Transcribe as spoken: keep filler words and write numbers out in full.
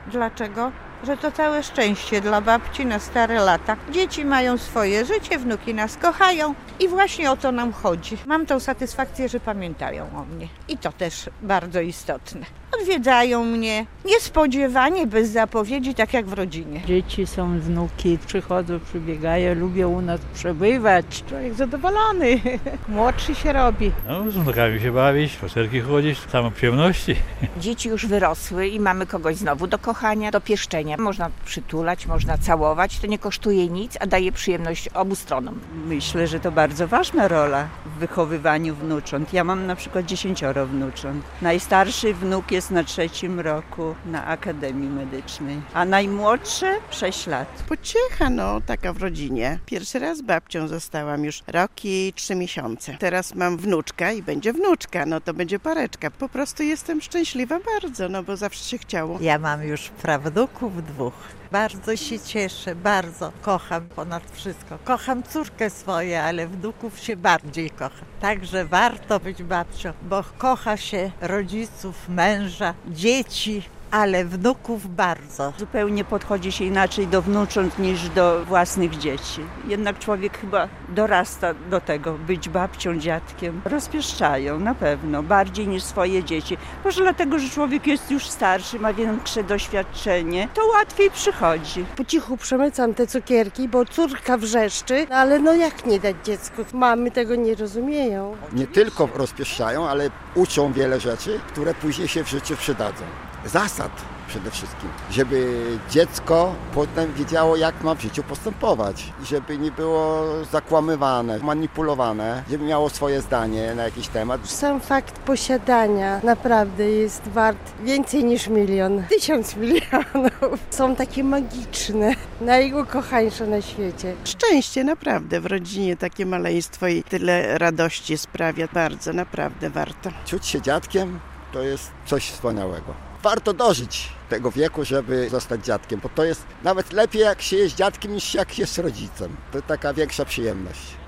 Dlaczego? Że to całe szczęście dla babci na stare lata. Dzieci mają swoje życie, wnuki nas kochają i właśnie o to nam chodzi. Mam tą satysfakcję, że pamiętają o mnie i to też bardzo istotne. Odwiedzają mnie niespodziewanie, bez zapowiedzi, tak jak w rodzinie. Dzieci są, wnuki, przychodzą, przybiegają, lubią u nas przebywać. Człowiek zadowolony, młodszy się robi. No, z wnukami się bawić, spacerki chodzić, same przyjemności. Dzieci już wyrosły i mamy kogoś znowu do kochania, do pieszczenia. Można przytulać, można całować, to nie kosztuje nic, a daje przyjemność obu stronom. Myślę, że to bardzo ważna rola w wychowywaniu wnucząt. Ja mam na przykład dziesięcioro wnucząt. Najstarszy wnuk jest na trzecim roku na Akademii Medycznej, a najmłodsze sześć lat. Pociecha, no, taka w rodzinie. Pierwszy raz babcią zostałam już rok i trzy miesiące. Teraz mam wnuczka i będzie wnuczka, no to będzie pareczka. Po prostu jestem szczęśliwa bardzo, no bo zawsze się chciało. Ja mam już prawnuków dwóch. Bardzo się cieszę, bardzo kocham ponad wszystko. Kocham córkę swoje, ale wnuków się bardziej kocham. Także warto być babcią, bo kocha się rodziców, męża, dzieci, ale wnuków bardzo. Zupełnie podchodzi się inaczej do wnucząt niż do własnych dzieci. Jednak człowiek chyba dorasta do tego, być babcią, dziadkiem. Rozpieszczają na pewno, bardziej niż swoje dzieci. Może dlatego, że człowiek jest już starszy, ma większe doświadczenie, to łatwiej przychodzi. Po cichu przemycam te cukierki, bo córka wrzeszczy, ale no jak nie dać dziecku? Mamy tego nie rozumieją. Nie tylko rozpieszczają, ale uczą wiele rzeczy, które później się w życiu przydadzą. Zasad przede wszystkim, żeby dziecko potem wiedziało, jak ma w życiu postępować i żeby nie było zakłamywane, manipulowane, żeby miało swoje zdanie na jakiś temat. Sam fakt posiadania naprawdę jest wart więcej niż milion, tysiąc milionów. Są takie magiczne, najukochańsze na świecie. Szczęście naprawdę w rodzinie, takie maleństwo i tyle radości sprawia. Bardzo, naprawdę warto. Czuć się dziadkiem to jest coś wspaniałego. Warto dożyć tego wieku, żeby zostać dziadkiem, bo to jest nawet lepiej, jak się jest dziadkiem, niż jak się jest rodzicem. To taka większa przyjemność.